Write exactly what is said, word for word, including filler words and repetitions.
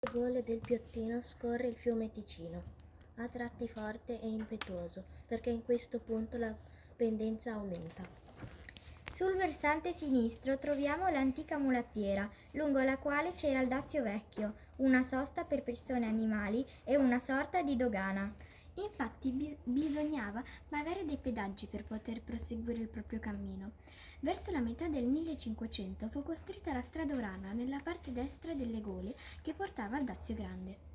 Le gole del Piottino scorre il fiume Ticino, a tratti forte e impetuoso, perché in questo punto la pendenza aumenta. Sul versante sinistro troviamo l'antica mulattiera, lungo la quale c'era il Dazio Vecchio, una sosta per persone e animali e una sorta di dogana. Infatti bi- bisognava pagare dei pedaggi per poter proseguire il proprio cammino. Verso la metà del millecinquecento fu costruita la strada urana nella parte destra delle gole che portava al Dazio Grande.